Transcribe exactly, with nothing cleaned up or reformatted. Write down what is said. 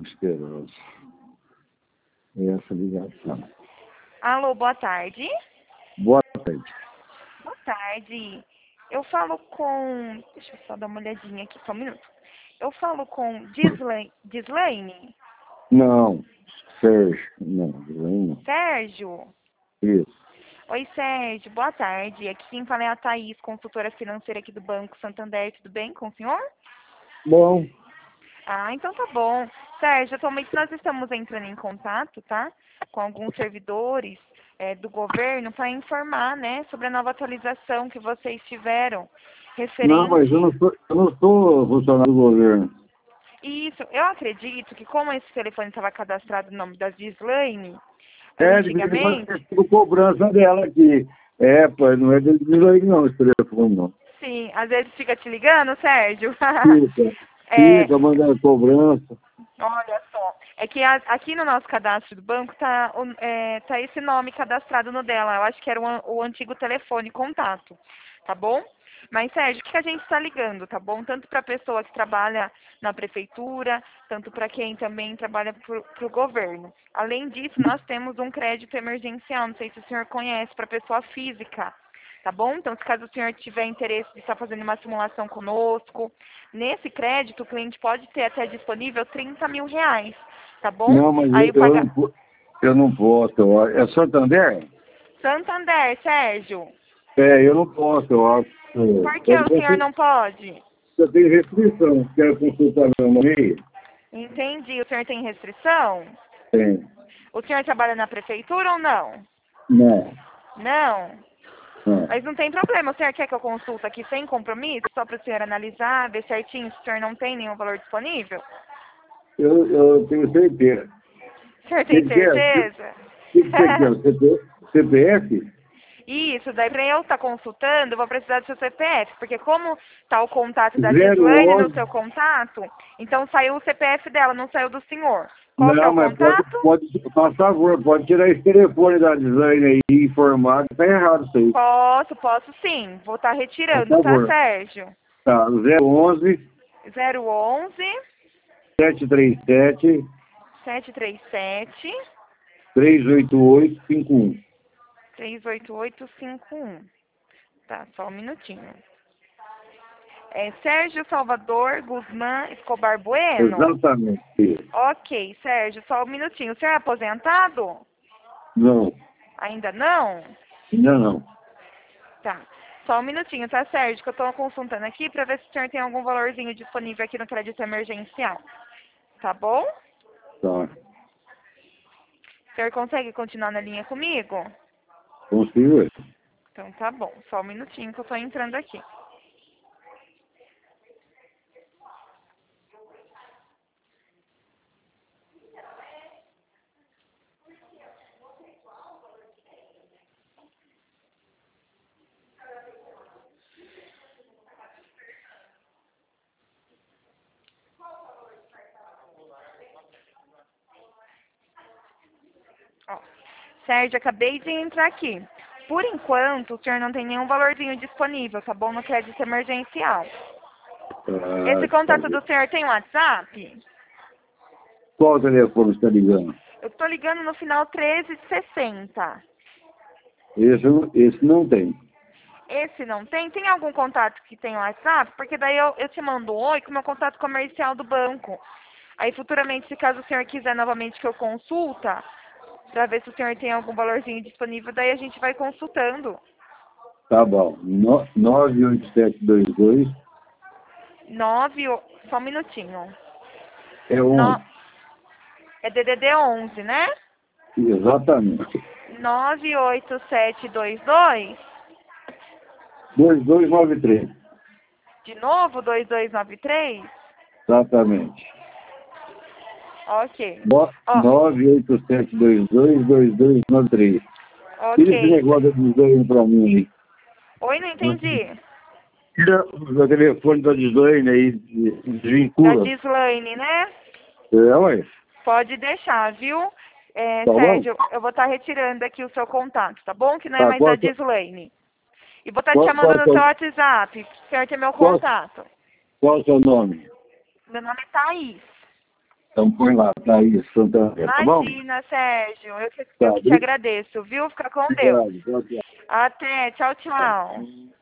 asqueroso. Essa ligação. Alô, boa tarde. Boa tarde. Boa tarde. Eu falo com... Deixa eu só dar uma olhadinha aqui, só um minuto. Eu falo com Dislaine. Dislaine? Não, Sérgio. Não, Dislaine não. Sérgio? Isso. Oi, Sérgio. Boa tarde. Aqui quem fala é a Thaís, consultora financeira aqui do Banco Santander. Tudo bem com o senhor? Bom. Ah, então tá bom. Sérgio, atualmente nós estamos entrando em contato, tá? Com alguns servidores é, do governo para informar, né, sobre a nova atualização que vocês tiveram referente... Não, mas eu não sou, eu não sou funcionário do governo. Isso, eu acredito que como esse telefone estava cadastrado no nome da Dislaine, É, antigamente... de cobrança dela aqui. É, pai, não é de Dislaine não, esse telefone não. Sim, às vezes fica te ligando, Sérgio. Fica, é, fica mandando cobrança. Olha só, é que a, aqui no nosso cadastro do banco tá, o- é, tá esse nome cadastrado no dela. Eu acho que era o, an- o antigo telefone contato, tá bom? Mas, Sérgio, o que a gente está ligando, tá bom? Tanto para a pessoa que trabalha na prefeitura, tanto para quem também trabalha para o governo. Além disso, nós temos um crédito emergencial, não sei se o senhor conhece, para pessoa física. Tá bom? Então, se caso o senhor tiver interesse de estar fazendo uma simulação conosco, nesse crédito o cliente pode ter até disponível trinta mil reais, tá bom? Não, mas Aí eu, o eu, paga... não, po- eu não posso. eu- É Santander? Santander, Sérgio, É, eu não posso, eu acho. por que Eu, o senhor não pode? eu tenho restrição, quero consultar meu nome. Entendi. O senhor tem restrição? Tem. O senhor trabalha na prefeitura ou não? Não. Não. Não. Mas não tem problema. O senhor quer que eu consulte aqui sem compromisso? Só para o senhor analisar, ver certinho se o senhor não tem nenhum valor disponível? Eu, eu tenho certeza. O senhor O tem que que é? O certeza? que que você quer? C P C P F? Isso, daí para eu estar consultando, eu vou precisar do seu C P F, porque como tá o contato da zero Gislaine no onze. seu contato, então saiu o C P F dela, não saiu do senhor. Qual que é Não, o mas pode, contato? pode, por favor, pode tirar esse telefone da design aí e informar que tá errado isso aí. Posso, posso sim. Vou estar Por retirando, tá, favor. Sérgio? Tá, zero onze, zero onze, sete três sete, sete três sete, três oito oito, cinco um. três oito oito cinco um. Tá, só um minutinho. É Sérgio Salvador Guzmán Escobar Bueno? Exatamente. Ok, Sérgio, só um minutinho. O senhor é aposentado? Não, Ainda não? ainda não. Tá. Só um minutinho, tá, Sérgio? Que eu tô consultando aqui pra ver se o senhor tem algum valorzinho disponível aqui no crédito emergencial. Tá bom? Tá. O senhor consegue continuar na linha comigo? Consigo. Então tá bom. Só um minutinho que eu tô entrando aqui. Ó, Sérgio, acabei de entrar aqui. Por enquanto, o senhor não tem nenhum valorzinho disponível, tá bom? No crédito emergencial. Esse Ah, tá contato bom. do senhor tem WhatsApp? Qual telefone você está ligando? Eu tô ligando no final treze sessenta. Esse, eu- esse não tem. Esse não tem? Tem algum contato que tem WhatsApp? Porque daí eu, eu te mando um oi com o meu contato comercial do banco. Aí futuramente, se caso o senhor quiser novamente que eu consulta, pra ver se o senhor tem algum valorzinho disponível, daí a gente vai consultando. Tá bom. No, nove oito sete dois dois Nove, o- só um minutinho. é No, onze. é D D D onze, né? Exatamente. Nove oito sete dois dois. dois dois nove três. De novo, dois dois nove três. Exatamente. Ok. No- Ó, nove oito sete dois dois, dois dois nove três. Tira esse ok. negócio de design pra mim aí. Oi, não entendi. Tira o telefone da design aí, de- Da desvincula. Gislaine, né? É, ué. Pode deixar, viu? É, Tá bom? Sérgio, eu vou estar retirando aqui o seu contato, tá bom? Que não é Tá, mais da qual, que- Gislaine. E vou estar te qual, chamando qual, no que é seu o- WhatsApp, pra você ter meu qual, contato. qual é o seu nome? Meu nome é Thaís. Então põe lá, Thaís Santander, tá bom? Imagina, Sérgio. Eu que, Tá, eu que te bem- agradeço, viu? Fica com Deus. Obrigado, tchau, tchau. Até. Tchau, tchau.